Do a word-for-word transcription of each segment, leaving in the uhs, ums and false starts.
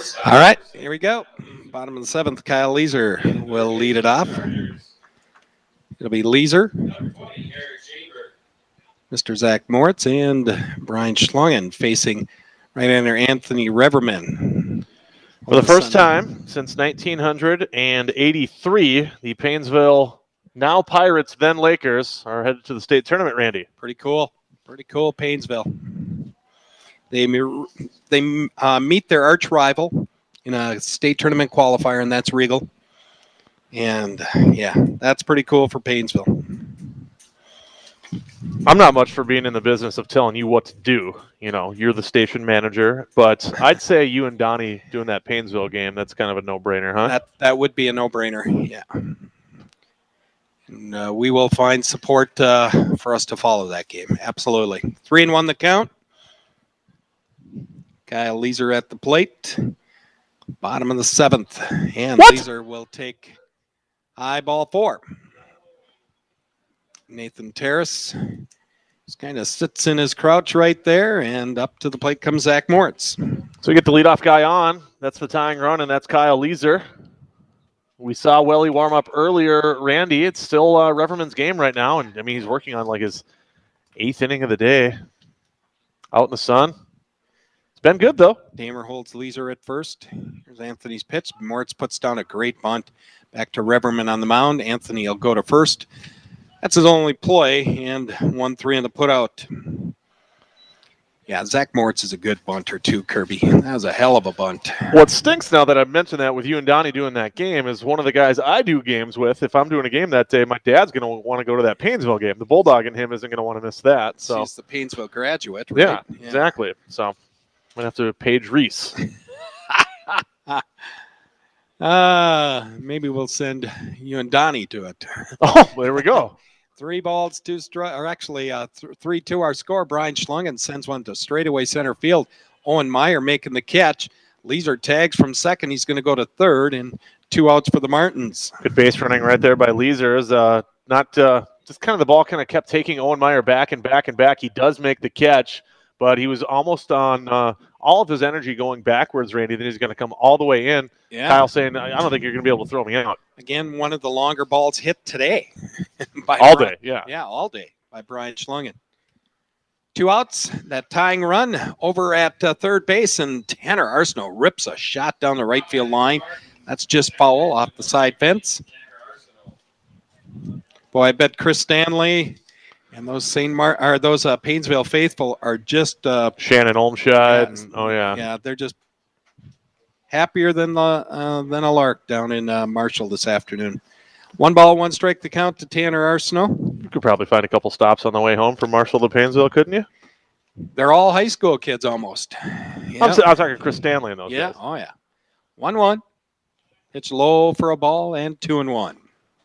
All right, here we go. Bottom of the seventh, Kyle Leeser will lead it off. It'll be Leeser, Mister Zach Moritz, and Brian Schlungen facing right-hander Anthony Reverman. For the first time since nineteen eighty-three, the Painesville, now Pirates, then Lakers, are headed to the state tournament, Randy. Pretty cool. Pretty cool, Painesville. They, they uh, meet their arch rival in a state tournament qualifier, and that's Regal. And, yeah, that's pretty cool for Painesville. I'm not much for being in the business of telling you what to do. You know, you're the station manager. But I'd say you and Donnie doing that Painesville game, that's kind of a no-brainer, huh? That that would be a no-brainer, yeah. And uh, we will find support uh, for us to follow that game. Absolutely. Three and one the count. Kyle Leeser at the plate. Bottom of the seventh. And what? Leeser will take high ball four. Nathan Terrace just kind of sits in his crouch right there, and up to the plate comes Zach Moritz. So we get the leadoff guy on. That's the tying run, and that's Kyle Leeser. We saw Welly warm up earlier, Randy. It's still uh, Reverman's game right now, and I mean he's working on like his eighth inning of the day, out in the sun. It's been good though. Damer holds Leeser at first. Here's Anthony's pitch. Moritz puts down a great bunt back to Reverman on the mound. Anthony will go to first. That's his only play, and one three on the putout. Yeah, Zach Moritz is a good bunter too, Kirby. That was a hell of a bunt. What stinks now that I've mentioned that with you and Donnie doing that game is one of the guys I do games with. If I'm doing a game that day, my dad's going to want to go to that Painesville game. The Bulldog and him isn't going to want to miss that. So he's the Painesville graduate, right? Yeah, yeah. Exactly. So I'm going to have to page Reese. uh, maybe we'll send you and Donnie to it. Oh, there we go. Three balls, two strikes, or actually uh, th- three two our score. Brian Schlungen sends one to straightaway center field. Owen Meyer making the catch. Leeser tags from second. He's going to go to third, and two outs for the Martins. Good base running right there by Leeser. Is uh, not uh, just kind of the ball kind of kept taking Owen Meyer back and back and back. He does make the catch, but he was almost on uh, all of his energy going backwards, Randy. Then he's going to come all the way in. Yeah. Kyle saying, I don't think you're going to be able to throw me out. Again, one of the longer balls hit today. by all Brian. day, yeah. Yeah, all day by Brian Schlungen. Two outs, that tying run over at uh, third base, and Tanner Arsenault rips a shot down the right field line. That's just foul off the side fence. Boy, I bet Chris Stanley and those Saint Mar- or those uh, Painesville faithful are just uh, Shannon Olmshed. Yeah, oh yeah, yeah, they're just happier than the uh, than a lark down in uh, Marshall this afternoon. One ball, one strike. The count to Tanner Arsenault. You could probably find a couple stops on the way home from Marshall to Painesville, couldn't you? They're all high school kids almost. Yeah. I'm, I'm talking Chris Stanley in those Yeah, days. oh yeah. One one. Pitch low for a ball and two and one.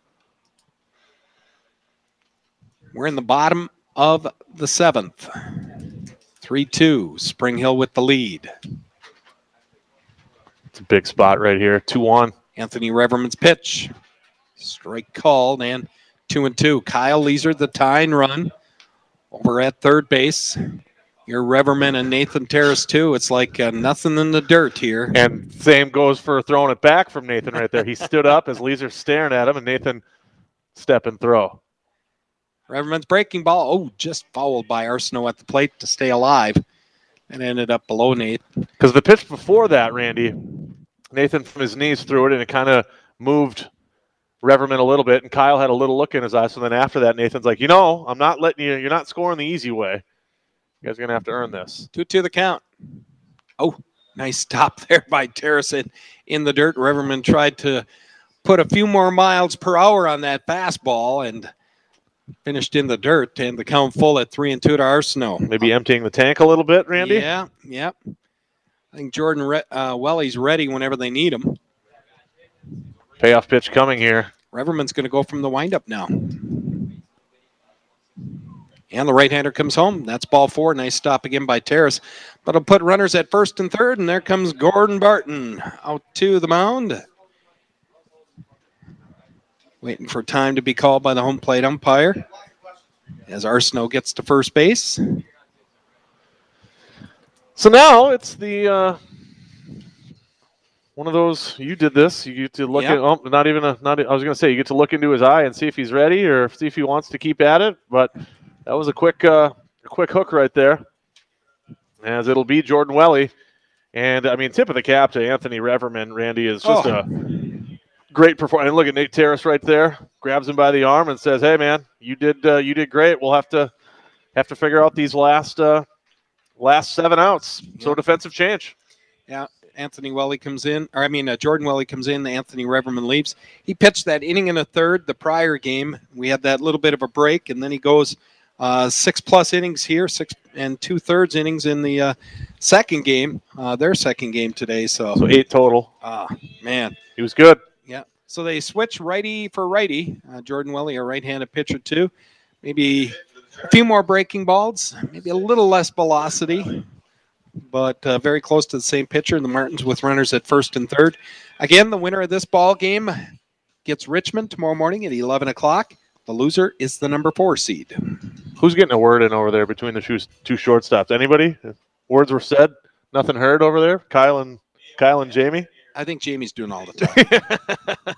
We're in the bottom of the seventh. three two. Spring Hill with the lead. It's a big spot right here. two one. Anthony Reverman's pitch. Strike called, and two and two. Kyle Leeser, the tying run over at third base. Your Reverman and Nathan Terrace, too. It's like uh, nothing in the dirt here. And same goes for throwing it back from Nathan right there. He stood up as Leeser's staring at him, and Nathan step and throw. Reverman's breaking ball. Oh, just fouled by Arsenault at the plate to stay alive. And ended up below Nate. Because the pitch before that, Randy, Nathan from his knees threw it, and it kind of moved Reverman a little bit, and Kyle had a little look in his eyes. So then after that, Nathan's like, you know, I'm not letting you, you're not scoring the easy way. You guys are going to have to earn this. two two the count. Oh, nice stop there by Terrace in, in the dirt. Reverman tried to put a few more miles per hour on that fastball and finished in the dirt, and the count full at three and two to Arsenault. Maybe emptying the tank a little bit, Randy? Yeah, yeah. I think Jordan Re- uh, Welly's ready whenever they need him. Payoff pitch coming here. Reverman's going to go from the windup now. And the right-hander comes home. That's ball four. Nice stop again by Terrace. But it'll put runners at first and third, and there comes Gordon Barton out to the mound. Waiting for time to be called by the home plate umpire as Arsenault gets to first base. So now it's the uh, one of those. You did this. You get to look Yep. at. Oh, not even a. Not. I was going to say you get to look into his eye and see if he's ready or see if he wants to keep at it. But that was a quick, uh, a quick hook right there. As it'll be Jordan Welly, and I mean tip of the cap to Anthony Reverman. Randy is just Oh. a great performance. And look at Nate Terrace right there. Grabs him by the arm and says, "Hey man, you did. Uh, you did great. We'll have to have to figure out these last uh, last seven outs. So Yeah. defensive change." Yeah, Anthony Welly comes in, or I mean, uh, Jordan Welly comes in, Anthony Reverman leaves. He pitched that inning and a third the prior game. We had that little bit of a break, and then he goes uh, six-plus innings here, six and two-thirds innings in the uh, second game, uh, their second game today. So, So eight total. ah, man, He was good. yeah. So they switch righty for righty. Uh, Jordan Welly, a right-handed pitcher, too. Maybe a few more breaking balls, maybe a little less velocity, but uh, very close to the same pitcher. The Martins with runners at first and third. Again, the winner of this ball game gets Richmond tomorrow morning at eleven o'clock. The loser is the number four seed. Who's getting a word in over there between the two, two shortstops? Anybody? Words were said. Nothing heard over there. Kyle and Kyle and Jamie. I think Jamie's doing all the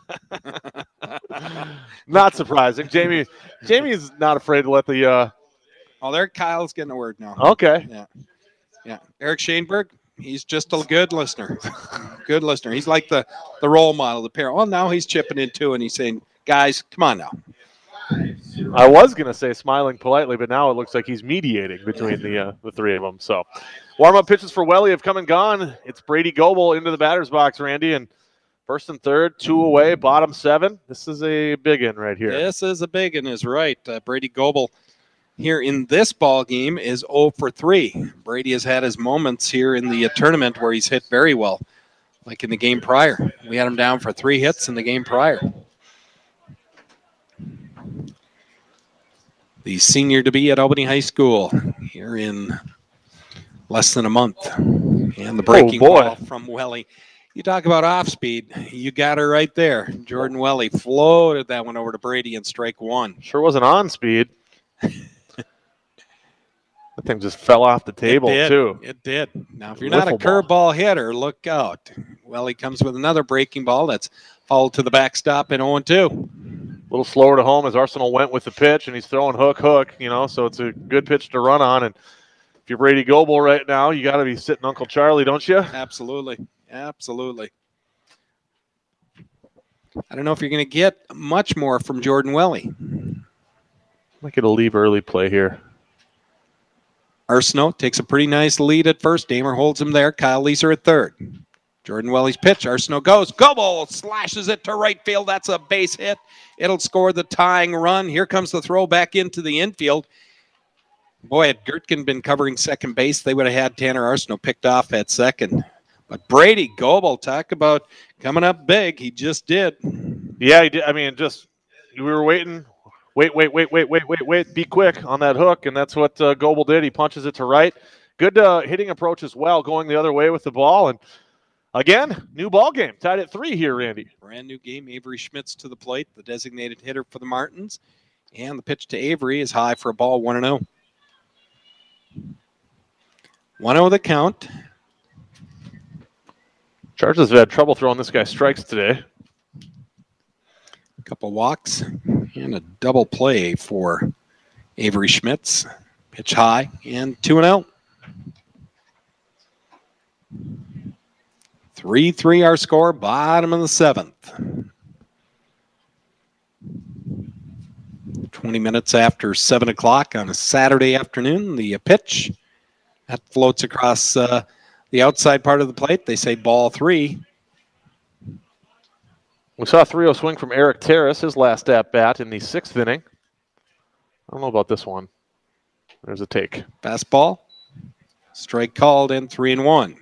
time. Not surprising. Jamie. Jamie is not afraid to let the. Uh... Oh, there, Kyle's getting a word now. Okay. Yeah, yeah. Eric Shaneberg, he's just a good listener. Good listener. He's like the, the role model, the parent. Well, now he's chipping in too, and he's saying, guys, come on now. I was gonna say smiling politely, but now it looks like he's mediating between the uh, the three of them. So, warm-up pitches for Welly have come and gone. It's Brady Goebel into the batter's box, Randy, and first and third, two away, bottom seven. This is a big one right here. This is a big one, is right. Uh, Brady Goebel here in this ball game is oh for three. Brady has had his moments here in the uh, tournament where he's hit very well, like in the game prior. We had him down for three hits in the game prior. The senior to be at Albany High School here in less than a month. And the breaking Oh, boy. ball from Welly. You talk about off speed. You got her right there. Jordan Welly floated that one over to Brady and strike one. Sure wasn't on speed. That thing just fell off the table, it did. too. It did. Now, if you're not a Wiffle curveball ball. hitter, look out. Welly comes with another breaking ball that's fouled to the backstop in oh and two. A little slower to home as Arsenal went with the pitch, and he's throwing hook, hook, you know, so it's a good pitch to run on. And if you're Brady Goebel right now, you got to be sitting Uncle Charlie, don't you? Absolutely. Absolutely. I don't know if you're going to get much more from Jordan Welly. Might get a leave early play here. Arsenault takes a pretty nice lead at first. Damer holds him there. Kyle Leeser at third. Jordan Welly's pitch. Arsenault goes. Goebel slashes it to right field. That's a base hit. It'll score the tying run. Here comes the throw back into the infield. Boy, had Gertkin been covering second base, they would have had Tanner Arsenault picked off at second. But Brady Goebel, talk about coming up big. He just did. Yeah, he did. I mean, just we were waiting. Wait, wait, wait, wait, wait, wait, wait. Be quick on that hook, and that's what uh, Goebel did. He punches it to right. Good uh, hitting approach as well, going the other way with the ball. And again, new ball game. Tied at three here, Randy. Brand new game. Avery Schmitz to the plate, the designated hitter for the Martins. And the pitch to Avery is high for a ball, one and oh. one oh the count. Chargers have had trouble throwing this guy strikes today. A couple walks and a double play for Avery Schmitz. Pitch high and two and out. three three our score, bottom of the seventh. twenty minutes after seven o'clock on a Saturday afternoon, the pitch that floats across uh, the outside part of the plate. They say ball three. We saw a three oh swing from Eric Terrace, his last at-bat in the sixth inning. I don't know about this one. There's a take. Fastball. Strike called and three and one.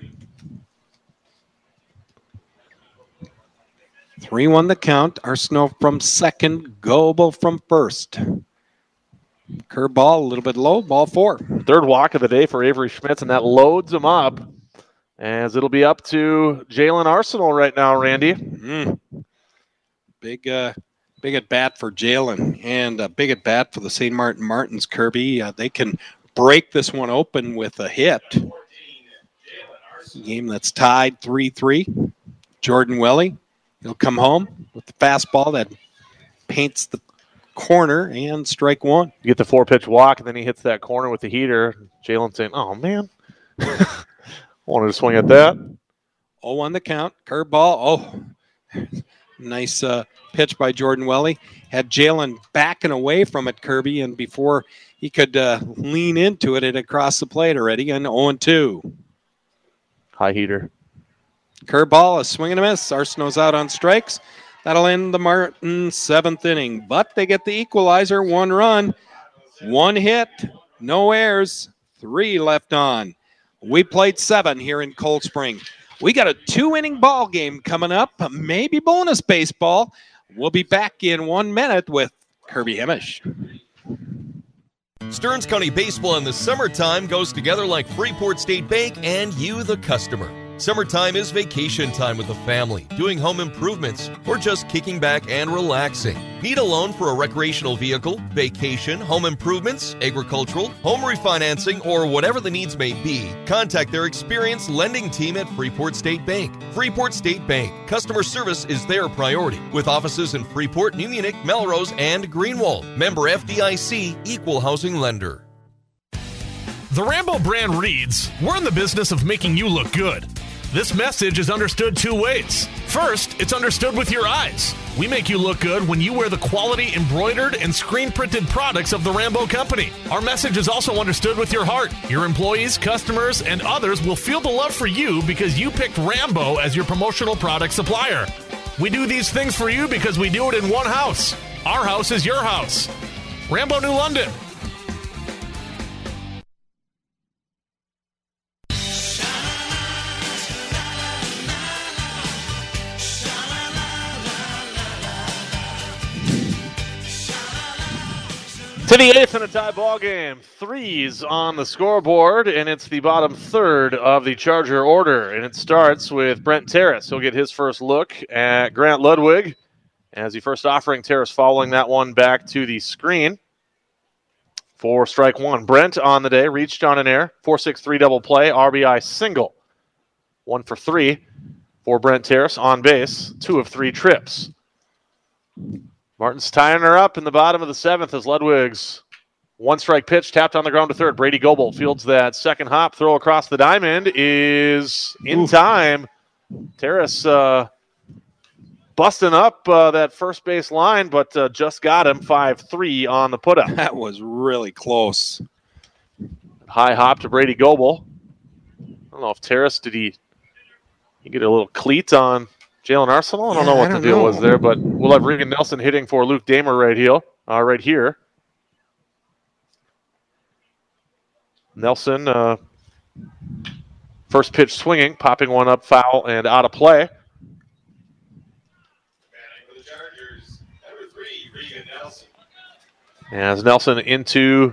three one the count. Arsenault from second. Goebel from first. Curveball a little bit low. Ball four. Third walk of the day for Avery Schmitz, and that loads him up as it'll be up to Jalen Arsenault right now, Randy. Mm. Big, uh, big at bat for Jalen, and a big at bat for the Saint Martin Martins. Kirby, uh, they can break this one open with a hit. Game that's tied three three. Jordan Welly. He'll come home with the fastball that paints the corner and strike one. You get the four-pitch walk, and then he hits that corner with the heater. Jalen saying, oh, man. I wanted to swing at that. oh on the count. Curveball. Oh, nice uh, pitch by Jordan Welly. Had Jalen backing away from it, Kirby, and before he could uh, lean into it, it had crossed the plate already, and oh and two. High heater. Curveball, a swing and a miss. Arsenault's out on strikes. That'll end the Martin seventh inning. But they get the equalizer, one run, one hit, no errors, three left on. We played seven here in Cold Spring. We got a two-inning ball game coming up, maybe bonus baseball. We'll be back in one minute with Kirby Hemish. Stearns County Baseball in the summertime goes together like Freeport State Bank and you, the customer. Summertime is vacation time with the family, doing home improvements, or just kicking back and relaxing. Need a loan for a recreational vehicle, vacation, home improvements, agricultural, home refinancing, or whatever the needs may be? Contact their experienced lending team at Freeport State Bank. Freeport State Bank. Customer service is their priority, with offices in Freeport, New Munich, Melrose, and Greenwald. Member F D I C, Equal Housing Lender. The Rambo brand reads, "We're in the business of making you look good." This message is understood two ways. First, it's understood with your eyes. We make you look good when you wear the quality embroidered and screen-printed products of the Rambo Company. Our message is also understood with your heart. Your employees, customers, and others will feel the love for you because you picked Rambo as your promotional product supplier. We do these things for you because we do it in one house. Our house is your house. Rambo New London. To the eighth in a tie ball game. Threes on the scoreboard, and it's the bottom third of the Charger order. And it starts with Brent Terrace. He'll get his first look at Grant Ludwig as he first offering. Terrace following that one back to the screen for strike one. Brent on the day reached on an air. four six three double play, R B I single. One for three for Brent Terrace on base. Two of three trips. Martin's tying her up in the bottom of the seventh as Ludwig's one strike pitch tapped on the ground to third. Brady Goebel fields that second hop throw across the diamond is in Oof. time. Terrace uh, busting up uh, that first base line, but uh, just got him five three on the put up. That was really close. High hop to Brady Goebel. I don't know if Terrace, did he, he get a little cleat on Jalen Arsenault? I don't yeah, know what don't the deal know. was there, but we'll have Regan Nelson hitting for Luke Damer right here. Uh, right here. Nelson, uh, first pitch swinging, popping one up foul and out of play. As Nelson into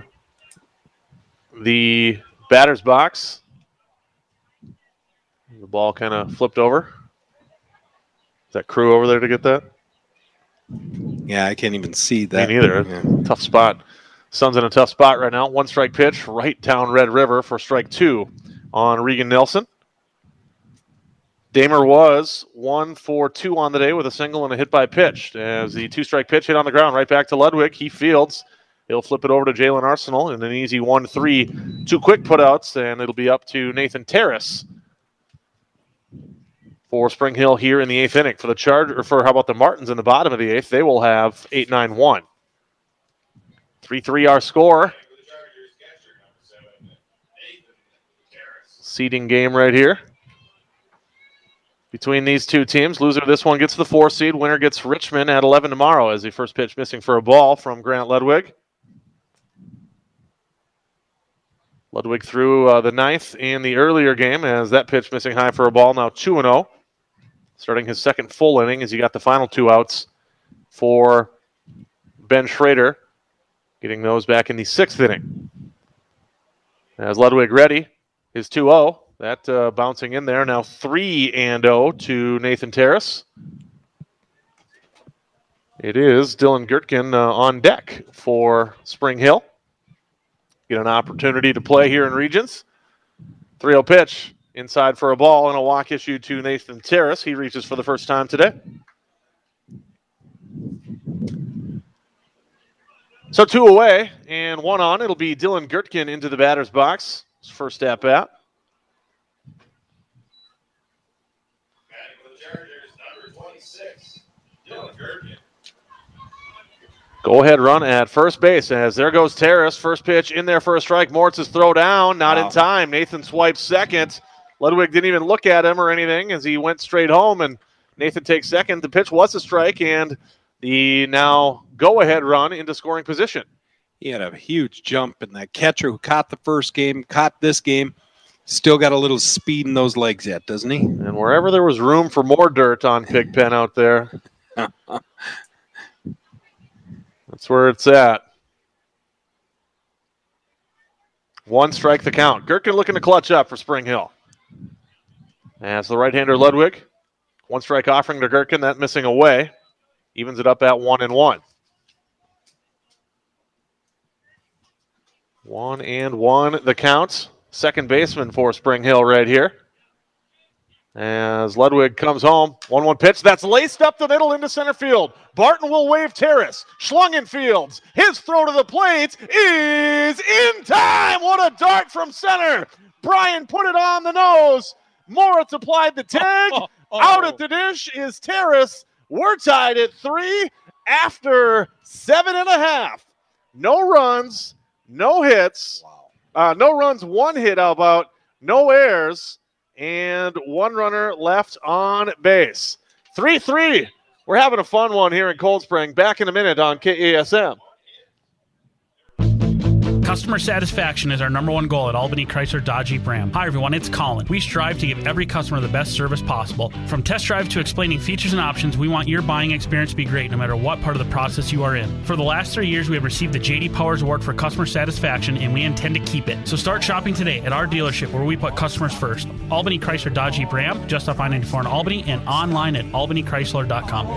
the batter's box. The ball kind of flipped over. Is that Crew over there to get that? Yeah, I can't even see that. Me neither. Yeah. Tough spot. Sun's in a tough spot right now. One strike pitch right down Red River for strike two on Regan Nelson. Damer was one for two on the day with a single and a hit by pitch. As the two-strike pitch hit on the ground right back to Ludwig. He fields. He'll flip it over to Jalen Arsenault in an easy one three. Two quick putouts, and it'll be up to Nathan Terrace for Spring Hill here in the eighth inning. For the Charger, or for how about the Martins in the bottom of the eighth? They will have eight nine one. three three our score. Seeding game right here between these two teams. Loser of this one gets the four seed. Winner gets Richmond at eleven tomorrow as the first pitch missing for a ball from Grant Ludwig. Ludwig threw uh, the ninth in the earlier game as that pitch missing high for a ball. Now two and oh. Starting his second full inning as he got the final two outs for Ben Schrader. Getting those back in the sixth inning. As Ludwig ready, his two oh. That uh, bouncing in there. Now three and oh to Nathan Terrace. It is Dylan Gertkin uh, on deck for Spring Hill. Get an opportunity to play here in Regents. three oh pitch Inside for a ball and a walk issued to Nathan Terrace. He reaches for the first time today. So two away and one on. It'll be Dylan Gertkin into the batter's box. His first at bat. Go ahead run at first base as there goes Terrace. First pitch in there for a strike. Moritz's throw down. Not Wow. in time. Nathan swipes second. Ludwig didn't even look at him or anything as he went straight home, and Nathan takes second. The pitch was a strike, and the now go-ahead run into scoring position. He had a huge jump, and that catcher who caught the first game, caught this game, still got a little speed in those legs yet, doesn't he? And wherever there was room for more dirt on Pigpen out there, that's where it's at. One strike the count. Gertkin looking to clutch up for Spring Hill. As the right-hander Ludwig. One strike offering to Gertkin, that missing away. Evens it up at one and one. One and one the count. Second baseman for Spring Hill right here. As Ludwig comes home. one one pitch. That's laced up the middle into center field. Barton will wave Terrace. Schlungen fields. His throw to the plate is in time. What a dart from center. Brian put it on the nose. Moritz applied the tag. Oh, oh. Out at the dish is Terrace. We're tied at three after seven and a half. No runs, no hits. Wow. Uh, no runs, one hit, how about? No errors, and one runner left on base. three three. We're having a fun one here in Cold Spring. Back in a minute on K A S M. Customer satisfaction is our number one goal at Albany Chrysler Dodge Jeep Ram. Hi everyone, it's Colin. We strive to give every customer the best service possible. From test drive to explaining features and options, we want your buying experience to be great no matter what part of the process you are in. For the last three years, we have received the J D Powers Award for customer satisfaction, and we intend to keep it. So start shopping today at our dealership where we put customers first. Albany Chrysler Dodge Jeep Ram, just off I ninety-four in Albany, and online at albany chrysler dot com.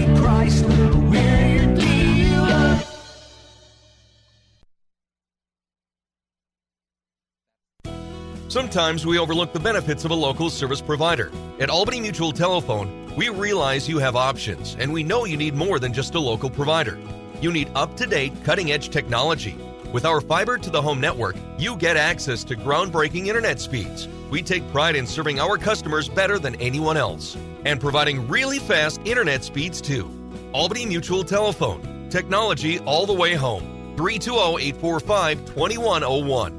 Sometimes we overlook the benefits of a local service provider. At Albany Mutual Telephone, we realize you have options, and we know you need more than just a local provider. You need up-to-date, cutting-edge technology. With our fiber-to-the-home network, you get access to groundbreaking internet speeds. We take pride in serving our customers better than anyone else, and providing really fast internet speeds too. Albany Mutual Telephone, technology all the way home. three two zero, eight four five, two one zero one.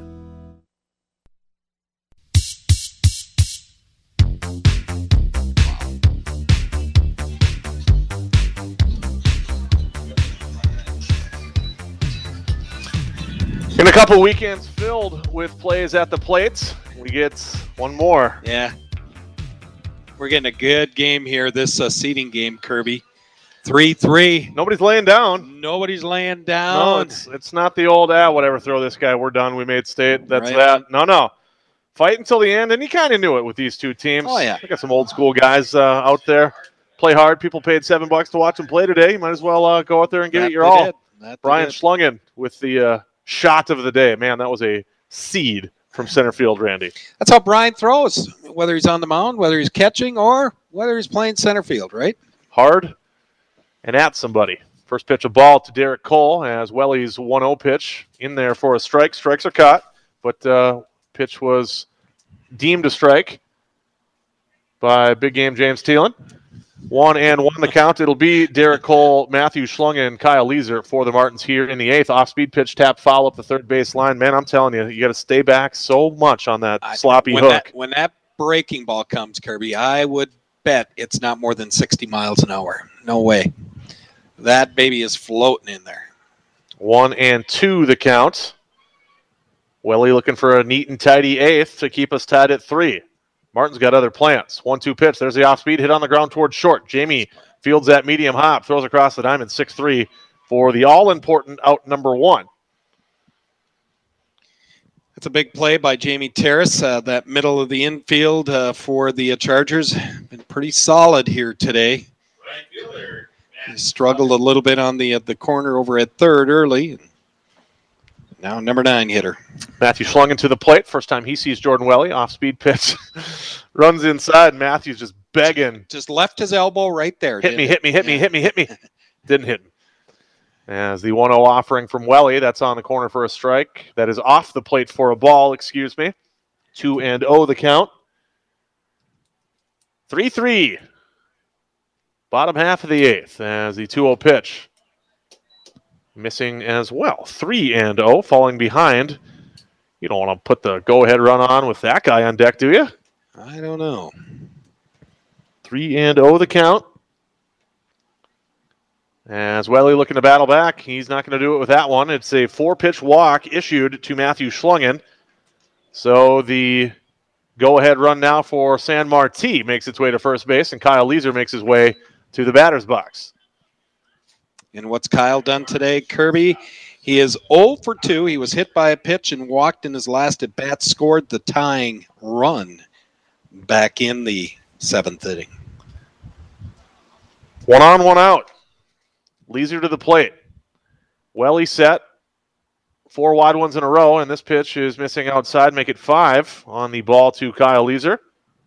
In a couple weekends filled with plays at the plate, we get one more. Yeah. We're getting a good game here, this uh, seeding game, Kirby. three three. Nobody's laying down. Nobody's laying No, down. it's it's not the old, ah, whatever, throw this guy, we're done, we made state, that's Right. that. No, no. Fight until the end, and you kind of knew it with these two teams. Oh, yeah. We got some old school guys uh, out there. Play hard. People paid seven bucks to watch them play today. You might as well uh, go out there and give That it your they all. did. That they Brian did. Schlungen with the uh, shot of the day. Man, that was a seed from center field, Randy. That's how Brian throws, whether he's on the mound, whether he's catching, or whether he's playing center field, right? Hard and at somebody. First pitch of ball to Derek Cole as Welly's one oh pitch in there for a strike. Strikes are caught, but uh, pitch was deemed a strike by big game James Thielen. One and one the count. It'll be Derek Cole, Matthew Schlungen, and Kyle Leeser for the Martins here in the eighth. Off-speed pitch, tap, foul up the third base line. Man, I'm telling you, you got to stay back so much on that I- sloppy when hook. That, when that breaking ball comes, Kirby, I would bet it's not more than sixty miles an hour. No way. That baby is floating in there. One and two the count. Welly looking for a neat and tidy eighth to keep us tied at three. Martin's got other plans. One two pitch. There's the off-speed hit on the ground towards short. Jamie fields that medium hop, throws across the diamond six three for the all-important out number one. That's a big play by Jamie Terrace. Uh, that middle of the infield uh, for the uh, Chargers been pretty solid here today. He struggled a little bit on the uh, the corner over at third early. Now number nine hitter. Matthew Schlungen to the plate. First time he sees Jordan Welly. Off-speed pitch. Runs inside. Matthew's just begging. Just left his elbow right there. Hit me, it? hit me, hit me, Yeah. hit me, hit me. Didn't hit him. As the one oh offering from Welly, that's on the corner for a strike. That is off the plate for a ball, excuse me. two and oh the count. three three. Bottom half of the eighth as the two oh pitch. Missing as well. three and oh, falling behind. You don't want to put the go-ahead run on with that guy on deck, do you? I don't know. three and oh the count. As Welly looking to battle back, he's not going to do it with that one. It's a four-pitch walk issued to Matthew Schlungen. So the go-ahead run now for San Marti makes its way to first base, and Kyle Leeser makes his way to the batter's box. And what's Kyle done today, Kirby? He is oh for two. He was hit by a pitch and walked in his last at bat, scored the tying run back in the seventh inning. One on, one out. Leeser to the plate. Welly set. Four wide ones in a row, and this pitch is missing outside. Make it five on the ball to Kyle Leeser.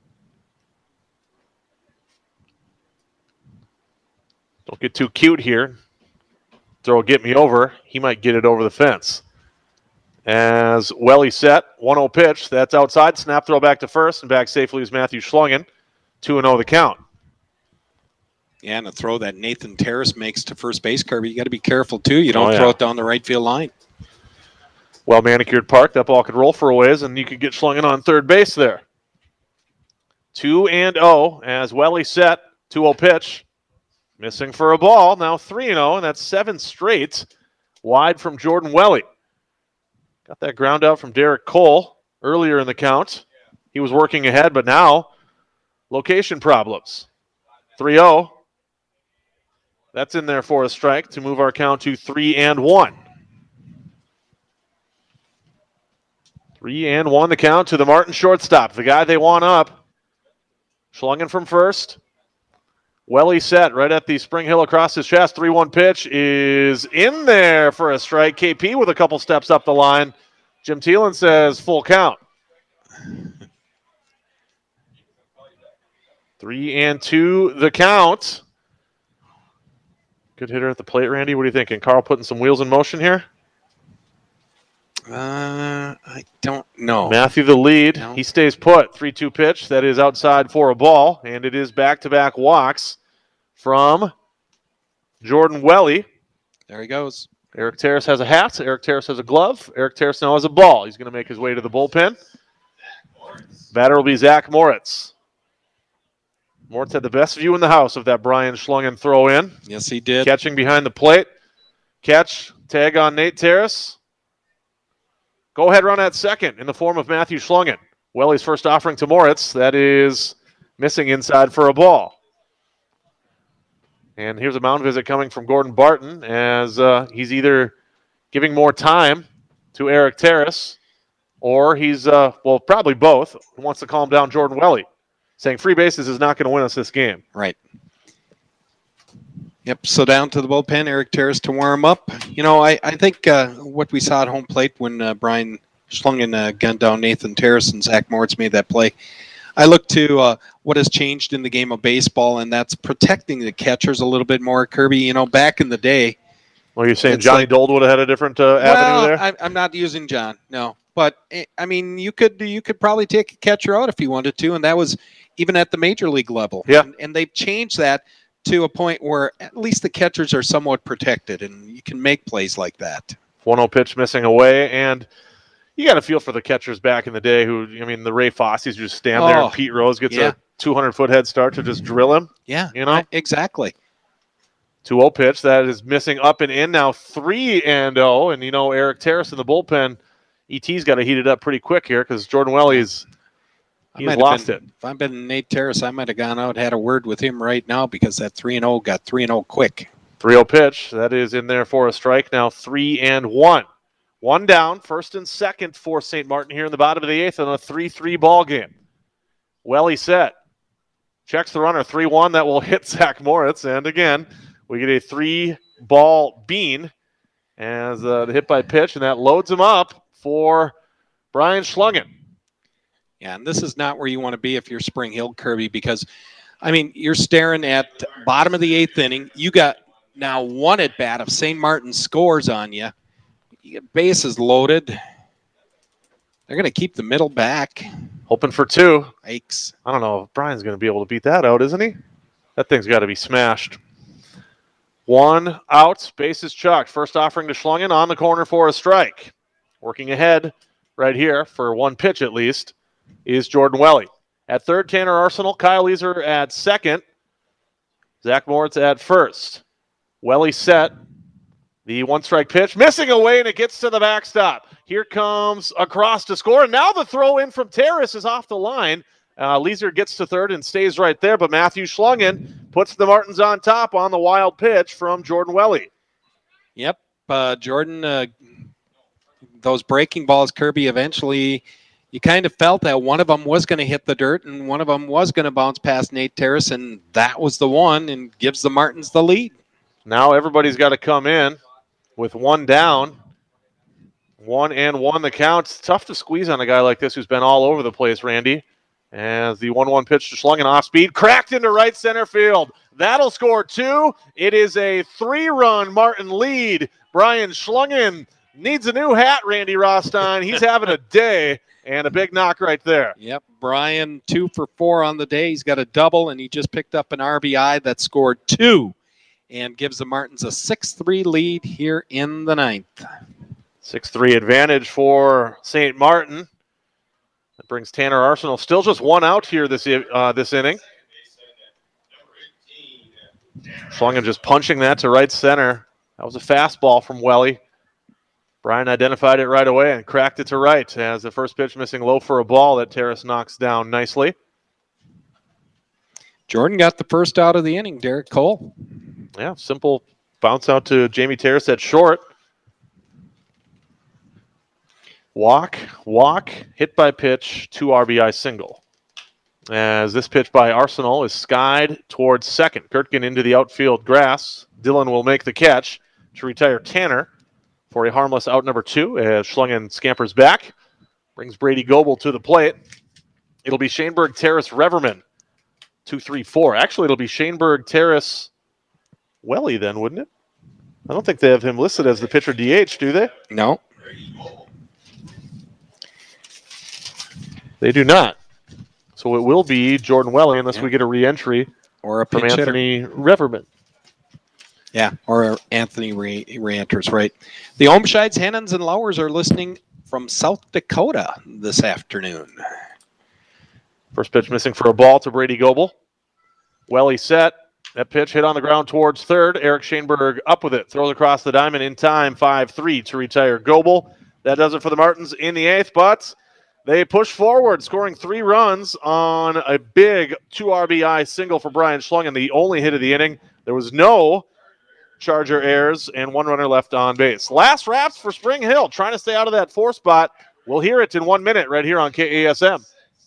Don't get too cute here. Throw get me over. He might get it over the fence. As Welly set, one oh pitch. That's outside. Snap throw back to first, and back safely is Matthew Schlungen. two and oh the count. Yeah, and a throw that Nathan Terrace makes to first base, Kirby, you got to be careful, too. You don't Oh, yeah. throw it down the right field line. Well manicured park. That ball could roll for a ways, and you could get Schlungen on third base there. two and oh as Welly set. two oh pitch. Missing for a ball. Now three and oh, and that's seven straight. Wide from Jordan Welly. Got that ground out from Derek Cole earlier in the count. He was working ahead, but now location problems. three oh. That's in there for a strike to move our count to three and one. Three and one the count to the Martin shortstop, the guy they want up. Schlungen from first. Welly set right at the Spring Hill across his chest. three one pitch is in there for a strike. K P with a couple steps up the line. Jim Thielen says full count. Three and two the count. Good hitter at the plate, Randy. What are you thinking? Carl putting some wheels in motion here? Uh, I don't know. Matthew the lead. No. He stays put. three two pitch. That is outside for a ball. And it is back-to-back walks from Jordan Welly. There he goes. Eric Terrace has a hat. Eric Terrace has a glove. Eric Terrace now has a ball. He's going to make his way to the bullpen. Batter will be Zach Moritz. Moritz had the best view in the house of that Brian Schlungen throw in. Yes, he did. Catching behind the plate. Catch. Tag on Nate Terrace. Go ahead run at second in the form of Matthew Schlungen. Welly's first offering to Moritz. That is missing inside for a ball. And here's a mound visit coming from Gordon Barton as uh, he's either giving more time to Eric Terrace or he's, uh, well, probably both. He wants to calm down Jordan Welly, saying free bases is not going to win us this game. Right. Yep, so down to the bullpen, Eric Terrace to warm up. You know, I, I think uh, what we saw at home plate when uh, Brian Schlungen uh, gunned down Nathan Terrace and Zach Moritz made that play, I look to uh, what has changed in the game of baseball, and that's protecting the catchers a little bit more, Kirby. You know, back in the day. Well, you're saying It's Johnny like- Dold would have had a different uh, avenue Well, there? I, I'm not using John, no. But, eh, I mean, you could you could probably take a catcher out if you wanted to, and that was even at the major league level. Yeah. And, and they've changed that to a point where at least the catchers are somewhat protected, and you can make plays like that. one oh pitch missing away, and you got to feel for the catchers back in the day who, I mean, the Ray Fosse's just stand there Oh, and Pete Rose gets yeah. a two hundred foot head start to just drill him. Yeah, You know? I- exactly. two oh pitch that is missing up and in now three and oh, and you know Eric Terrace in the bullpen, E T's got to heat it up pretty quick here because Jordan Welly's I he's might have lost been- it. If I've been Nate Terrace, I might have gone out, had a word with him right now because that three and oh got three and oh quick. three oh pitch that is in there for a strike now three and one. One down, first and second for Saint Martin here in the bottom of the eighth on a three three ball game. Welly set. Checks the runner three one. That will hit Zach Moritz. And again, we get a three ball bean as uh, the hit by pitch, and that loads him up for Brian Schlungen. Yeah, and this is not where you want to be if you're Spring Hill, Kirby, because, I mean, you're staring at bottom of the eighth inning. You got now one at bat of Saint Martin scores on you. You get bases loaded. They're going to keep the middle back. Hoping for two. Yikes. I don't know if Brian's going to be able to beat that out, isn't he? That thing's got to be smashed. One out, bases chucked. First offering to Schlungen on the corner for a strike. Working ahead right here for one pitch at least is Jordan Welly. At third, Tanner Arsenal. Kyle Leeser at second. Zach Moritz at first. Welly set. The one-strike pitch. Missing away, and it gets to the backstop. Here comes across to score. And now the throw in from Terrace is off the line. Uh, Leeser gets to third and stays right there, but Matthew Schlungen puts the Martins on top on the wild pitch from Jordan Welly. Yep, uh, Jordan, uh, those breaking balls, Kirby, eventually you kind of felt that one of them was going to hit the dirt and one of them was going to bounce past Nate Terrace, and that was the one, and gives the Martins the lead. Now everybody's got to come in with one down. One and one the count. It's tough to squeeze on a guy like this who's been all over the place, Randy. As the one one pitch to Schlungen off speed, cracked into right center field. That'll score two. It is a three-run Martin lead. Brian Schlungen needs a new hat, Randy Rostein. He's having a day, and a big knock right there. Yep, Brian, two for four on the day. He's got a double, and he just picked up an R B I that scored two and gives the Martins a six three lead here in the ninth. six three advantage for Saint Martin. That brings Tanner Arsenal still just one out here this uh, this inning. Schlungen just punching that to right center. That was a fastball from Welly. Brian identified it right away and cracked it to right as the first pitch missing low for a ball that Terrace knocks down nicely. Jordan got the first out of the inning, Derek Cole. Yeah, simple bounce out to Jamie Terrace at short. Walk, walk, hit by pitch, two R B I single. As this pitch by Arsenal is skied towards second. Kurtgen into the outfield grass. Dillon will make the catch to retire Tanner for a harmless out number two as Schlungen scampers back. Brings Brady Goebel to the plate. It'll be Shaneberg, Terrace, Reverman. Two, three, four. Actually, it'll be Shaneberg, Terrace, Welly then, wouldn't it? I don't think they have him listed as the pitcher D H, do they? No. They do not. So it will be Jordan Welly unless yeah. we get a re-entry or a from pinch Anthony hitter. Reverman. Yeah, or Anthony re- re-enters, right. The Olmscheids, Hennons, and Lowers are listening from South Dakota this afternoon. First pitch missing for a ball to Brady Goebel. Welly set. That pitch hit on the ground towards third. Eric Shaneberg up with it. Throws across the diamond in time. five three to retire Goebel. That does it for the Martins in the eighth, but they push forward, scoring three runs on a big two R B I single for Brian Schlungen, the only hit of the inning. There was no Charger errors and one runner left on base. Last wraps for Spring Hill, trying to stay out of that four spot. We'll hear it in one minute right here on K A S M.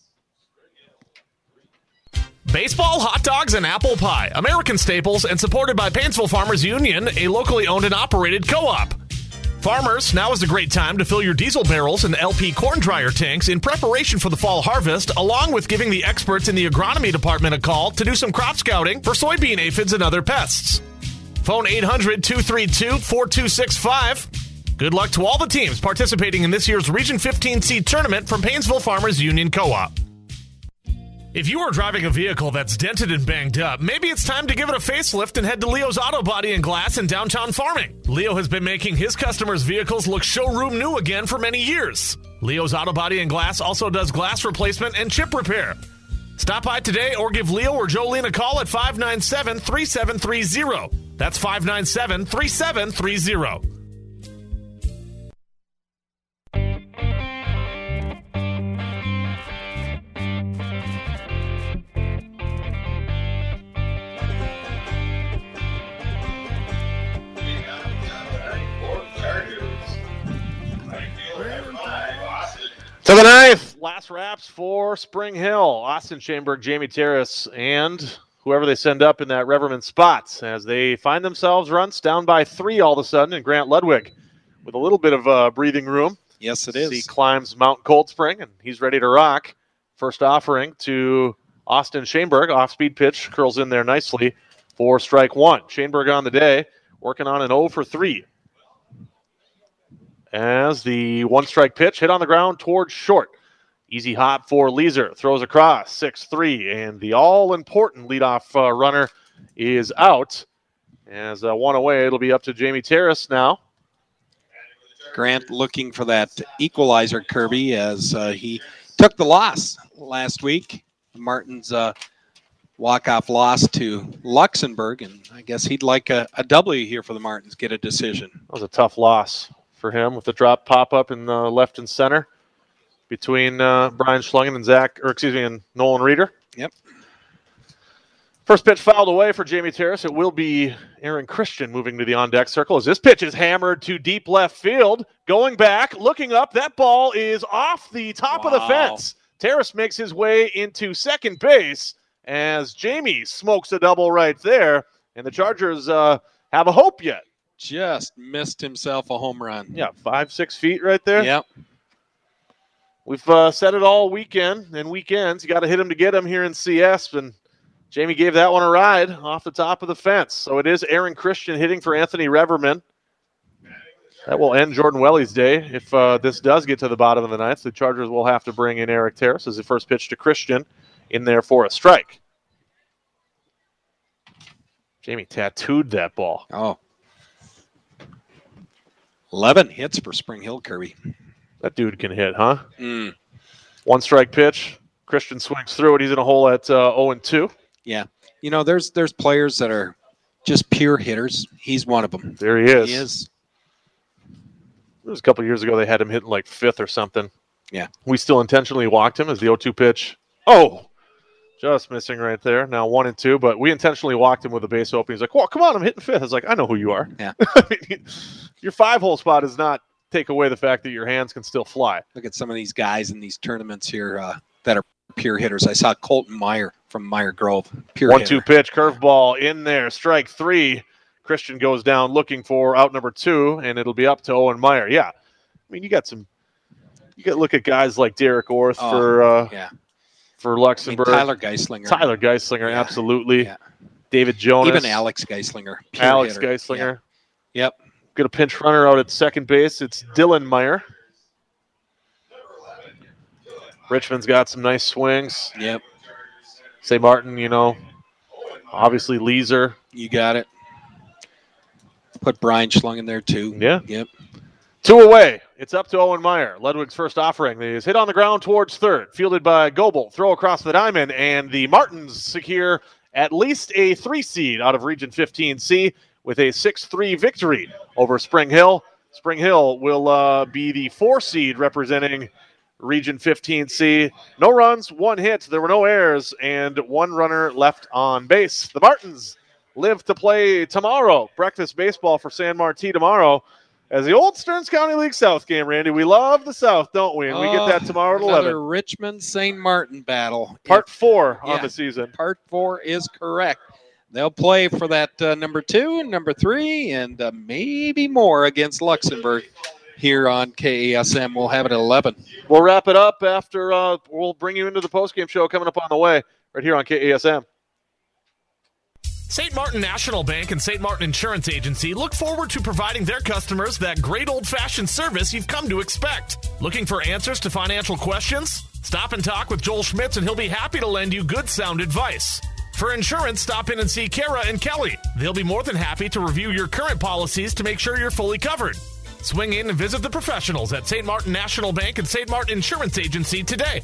Baseball, hot dogs, and apple pie. American staples and supported by Painesville Farmers Union, a locally owned and operated co-op. Farmers, now is a great time to fill your diesel barrels and L P corn dryer tanks in preparation for the fall harvest, along with giving the experts in the agronomy department a call to do some crop scouting for soybean aphids and other pests. Phone eight hundred, two three two, four two six five. Good luck to all the teams participating in this year's Region fifteen seed tournament from Painesville Farmers Union Co-op. If you are driving a vehicle that's dented and banged up, maybe it's time to give it a facelift and head to Leo's Auto Body and Glass in downtown Farming. Leo has been making his customers' vehicles look showroom new again for many years. Leo's Auto Body and Glass also does glass replacement and chip repair. Stop by today or give Leo or Jolene a call at five nine seven, three seven three zero. That's five nine seven, three seven three zero. To the ninth, last wraps for Spring Hill. Austin Shaneberg, Jamie Terrace, and whoever they send up in that Reverman spot as they find themselves runs down by three all of a sudden, and Grant Ludwig with a little bit of uh, breathing room. Yes, it is. He climbs Mount Cold Spring, and he's ready to rock. First offering to Austin Schoenberg. Off-speed pitch curls in there nicely for strike one. Schoenberg on the day, working on an oh for three. As the one-strike pitch hit on the ground towards short. Easy hop for Leeser. Throws across, six three. And the all-important leadoff uh, runner is out. As uh, one away, it'll be up to Jamie Terrace now. Grant looking for that equalizer, Kirby, as uh, he took the loss last week. Martin's uh, walk-off loss to Luxembourg, and I guess he'd like a, a W here for the Martins, get a decision. That was a tough loss for him with the drop pop-up in the left and center between uh, Brian Schlungen and Zach, or excuse me, and Nolan Reeder. Yep. First pitch fouled away for Jamie Terrace. It will be Aaron Christian moving to the on-deck circle as this pitch is hammered to deep left field. Going back, looking up, that ball is off the top Wow. of the fence. Terrace makes his way into second base as Jamie smokes a double right there, and the Chargers uh, have a hope yet. Just missed himself a home run. Yeah, five, six feet right there. Yep. We've uh, said it all weekend and weekends. You got to hit him to get him here in C S, and Jamie gave that one a ride off the top of the fence. So it is Aaron Christian hitting for Anthony Reverman. That will end Jordan Welly's day. If uh, this does get to the bottom of the ninth, the Chargers will have to bring in Eric Terrace as the first pitch to Christian in there for a strike. Jamie tattooed that ball. Oh. eleven hits for Spring Hill, Kirby. That dude can hit, huh? Mm. One strike pitch. Christian swings through it. He's in a hole at uh, oh and two. Yeah. You know, there's there's players that are just pure hitters. He's one of them. There he is. He is. It was a couple of years ago they had him hitting like fifth or something. Yeah. We still intentionally walked him as the oh two pitch. Oh, just missing right there. Now one and two, but we intentionally walked him with a base open. He's like, "Well, come on, I'm hitting fifth." I was like, "I know who you are." Yeah. I mean, your five-hole spot does not take away the fact that your hands can still fly. Look at some of these guys in these tournaments here uh, that are pure hitters. I saw Colton Meyer from Meyer Grove. Pure One hitter. two pitch, curveball in there, strike three. Christian goes down looking for out number two, and it'll be up to Owen Meyer. Yeah, I mean you got some. You got to look at guys like Derek Orth Oh, for uh, yeah. for I mean, Luxembourg. Tyler Geislinger. Tyler Geislinger, Yeah. absolutely. Yeah. David Jonas, Even Alex Geislinger. pure Alex hitter. Geislinger. Yeah. Yep. Got a pinch runner out at second base. It's Dylan Meyer. Richmond's got some nice swings. Yep. Saint Martin, you know, obviously Leeser. You got it. Put Brian Schlung in there too. Yeah. Yep. Two away. It's up to Owen Meyer. Ludwig's first offering is hit on the ground towards third. Fielded by Goebel. Throw across the diamond, and the Martins secure at least a three seed out of Region fifteen C with a six three victory over Spring Hill. Spring Hill will uh, be the four seed representing Region fifteen C. No runs, one hit. There were no errors, and one runner left on base. The Martins live to play tomorrow. Breakfast baseball for San Martin tomorrow. As the old Stearns County League South game, Randy. We love the South, don't we? And we get that tomorrow at Another eleven. Richmond Saint Martin battle. Part four on Yeah. the season. Part four is correct. They'll play for that uh, number two and number three and uh, maybe more against Luxembourg here on K A S M. We'll have it at eleven. We'll wrap it up after uh, we'll bring you into the postgame show coming up on the way right here on K A S M. Saint Martin National Bank and Saint Martin Insurance Agency look forward to providing their customers that great old-fashioned service you've come to expect. Looking for answers to financial questions? Stop and talk with Joel Schmitz and he'll be happy to lend you good sound advice. For insurance, stop in and see Kara and Kelly. They'll be more than happy to review your current policies to make sure you're fully covered. Swing in and visit the professionals at Saint Martin National Bank and Saint Martin Insurance Agency today.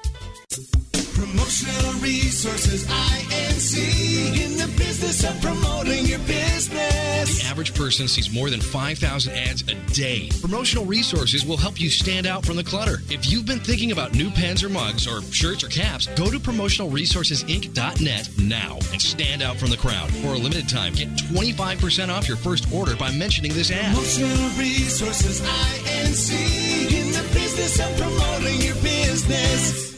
Promotional Resources I N C, in the business of promoting your business. The average person sees more than five thousand ads a day. Promotional Resources will help you stand out from the clutter. If you've been thinking about new pens or mugs or shirts or caps, go to promotional resources inc dot net now and stand out from the crowd. For a limited time, get twenty-five percent off your first order by mentioning this ad. Promotional Resources I N C, in the business of promoting your business.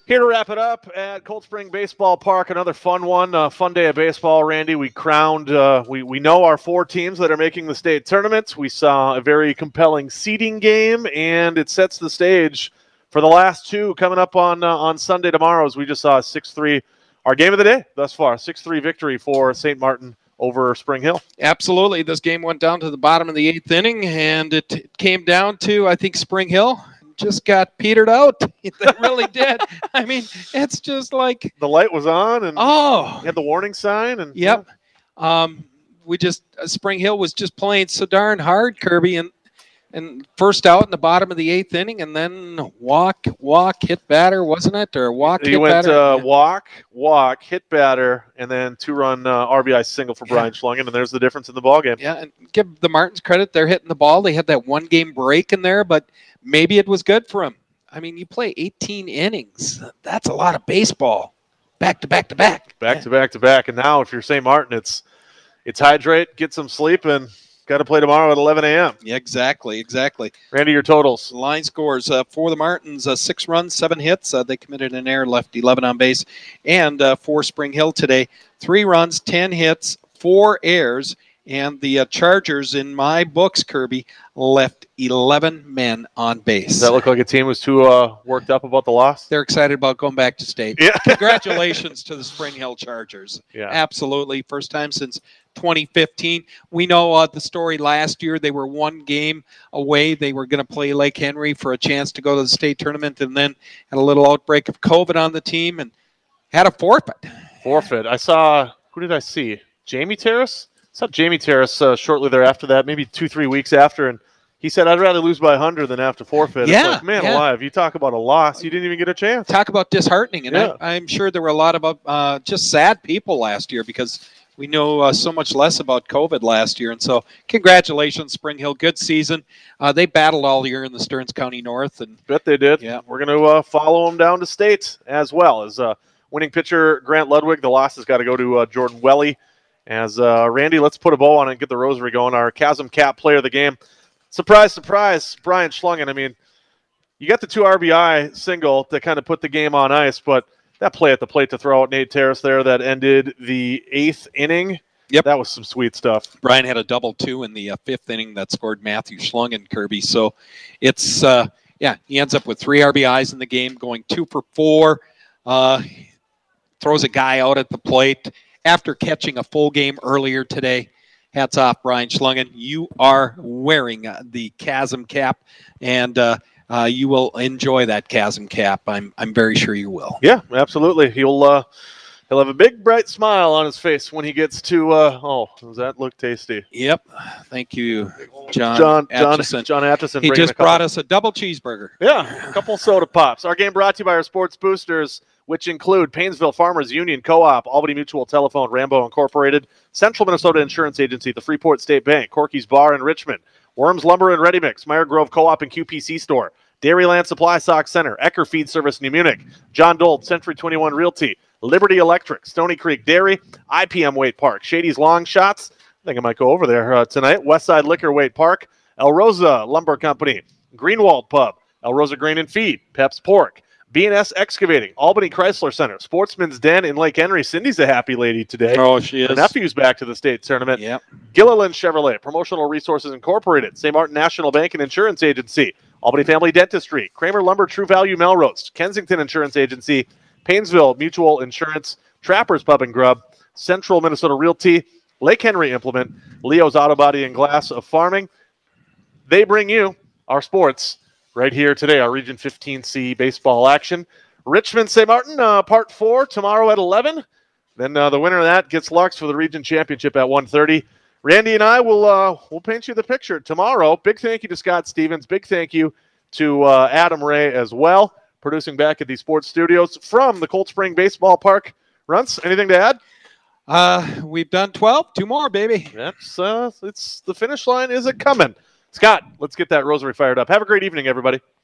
Here to wrap it up at Cold Spring Baseball Park, another fun one, uh, fun day of baseball, Randy. We crowned, uh, we, we know our four teams that are making the state tournaments. We saw a very compelling seeding game, and it sets the stage for the last two coming up on uh, on Sunday tomorrow, as we just saw a six three, our game of the day thus far, six three victory for Saint Martin over Spring Hill. Absolutely. This game went down to the bottom of the eighth inning, and it, it came down to, I think, Spring Hill just got petered out. They really did. I mean, it's just like the light was on, and oh, you had the warning sign, and yep. Um, we just uh, Spring Hill was just playing so darn hard, Kirby, and and first out in the bottom of the eighth inning, and then walk, walk, hit batter, wasn't it, or walk, he hit went batter? Uh, yeah. walk, walk, hit batter, and then two-run uh, R B I single for Brian yeah. Schlungen, and there's the difference in the ballgame. Yeah, and give the Martins credit; they're hitting the ball. They had that one-game break in there, but maybe it was good for them. I mean, you play eighteen innings. That's a lot of baseball, back to back to back. Back yeah. to back to back. And now if you're Saint Martin, it's it's hydrate, get some sleep, and got to play tomorrow at eleven a.m. Yeah, exactly, exactly. Randy, your totals. Line scores uh, for the Martins, uh, six runs, seven hits. Uh, they committed an error, left eleven on base. And uh, for Spring Hill today, three runs, ten hits, four errors. And the uh, Chargers, in my books, Kirby, left eleven men on base. Does that look like a team was too uh, worked up about the loss? They're excited about going back to state. Yeah. Congratulations to the Spring Hill Chargers. Yeah. Absolutely. First time since twenty fifteen. We know uh, the story last year. They were one game away. They were going to play Lake Henry for a chance to go to the state tournament, and then had a little outbreak of COVID on the team and had a forfeit. Forfeit. I saw, who did I see? Jamie Terrace? I saw Jamie Terrace uh, shortly thereafter that, maybe two, three weeks after, and he said, I'd rather lose by one hundred than have to forfeit. Yeah, It's like, man yeah. alive, you talk about a loss, you didn't even get a chance. Talk about disheartening. And Yeah. I, I'm sure there were a lot of uh, just sad people last year because we know uh, so much less about COVID last year. And so congratulations, Spring Hill. Good season. Uh, they battled all year in the Stearns County North. And Bet they did. Yeah. We're going to uh, follow them down to state as well. As uh, winning pitcher Grant Ludwig, the loss has got to go to uh, Jordan Welly. As uh, Randy, let's put a bow on it and get the rosary going. Our Chasm Cap player of the game. Surprise, surprise, Brian Schlungen. I mean, you got the two R B I single to kind of put the game on ice, but that play at the plate to throw out Nate Terrace there that ended the eighth inning, Yep. that was some sweet stuff. Brian had a double two in the uh, fifth inning that scored Matthew Schlungen, Kirby. So it's, uh, yeah, he ends up with three R B Is in the game, going two for four. Uh, throws a guy out at the plate after catching a full game earlier today. Hats off, Brian Schlungen. You are wearing uh, the Chasm Cap, and uh, uh, you will enjoy that Chasm Cap. I'm I'm very sure you will. Yeah, absolutely. He'll uh, he'll have a big bright smile on his face when he gets to. Uh, oh, does that look tasty? Yep. Thank you, John. John John Atchison. John Atchison. He bringing just a couple- brought us a double cheeseburger. Yeah, a couple soda pops. Our game brought to you by our sports boosters, which include Painesville Farmers Union Co-op, Albany Mutual Telephone, Rambo Incorporated, Central Minnesota Insurance Agency, the Freeport State Bank, Corky's Bar in Richmond, Worms Lumber and Ready Mix, Meyer Grove Co-op and Q P C Store, Dairyland Supply Stock Center, Ecker Feed Service New Munich, John Dold, Century twenty-one Realty, Liberty Electric, Stony Creek Dairy, I P M Waite Park, Shady's Long Shots, I think I might go over there uh, tonight, Westside Liquor Waite Park, El Rosa Lumber Company, Greenwald Pub, El Rosa Grain and Feed, Pep's Pork, B and S Excavating, Albany Chrysler Center, Sportsman's Den in Lake Henry. Cindy's a happy lady today. Oh, she is. Her nephew's back to the state tournament. Yep. Gilliland Chevrolet, Promotional Resources Incorporated, Saint Martin National Bank and Insurance Agency, Albany Family Dentistry, Kramer Lumber True Value Melrose, Kensington Insurance Agency, Painesville Mutual Insurance, Trappers Pub and Grub, Central Minnesota Realty, Lake Henry Implement, Leo's Auto Body and Glass of Farming. They bring you our sports right here today, our Region fifteen C baseball action. Richmond Saint Martin, uh, part four, tomorrow at eleven. Then uh, the winner of that gets Lux for the Region Championship at one thirty. Randy and I will uh, we'll paint you the picture tomorrow. Big thank you to Scott Stevens. Big thank you to uh, Adam Ray as well, producing back at the sports studios from the Cold Spring Baseball Park. Runts, anything to add? Uh, we've done twelve. Two more, baby. That's uh, it's the finish line isn't coming. Scott, let's get that rosary fired up. Have a great evening, everybody.